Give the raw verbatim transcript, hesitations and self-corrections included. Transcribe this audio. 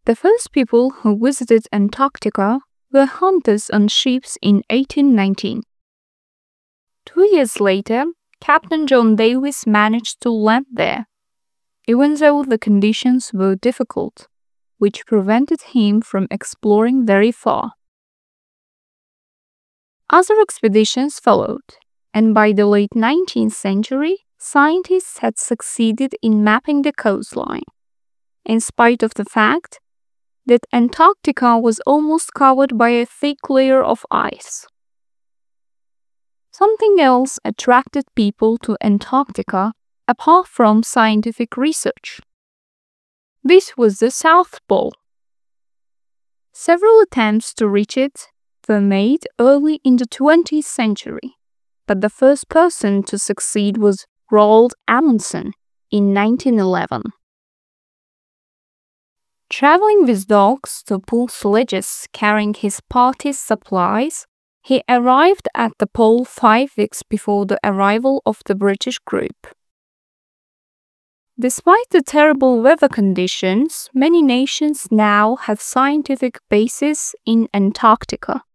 The first people who visited Antarctica were hunters on ships in eighteen nineteen. Two years later, Captain John Davis managed to land there, even though the conditions were difficult, which prevented him from exploring very far. Other expeditions followed, and by the late nineteenth century, scientists had succeeded in mapping the coastline, in spite of the fact that Antarctica was almost covered by a thick layer of ice. Something else attracted people to Antarctica apart from scientific research. This was the South Pole. Several attempts to reach it were made early in the twentieth century, but the first person to succeed was Roald Amundsen in nineteen eleven. Traveling with dogs to pull sledges carrying his party's supplies, he arrived at the pole five weeks before the arrival of the British group. Despite the terrible weather conditions, many nations now have scientific bases in Antarctica.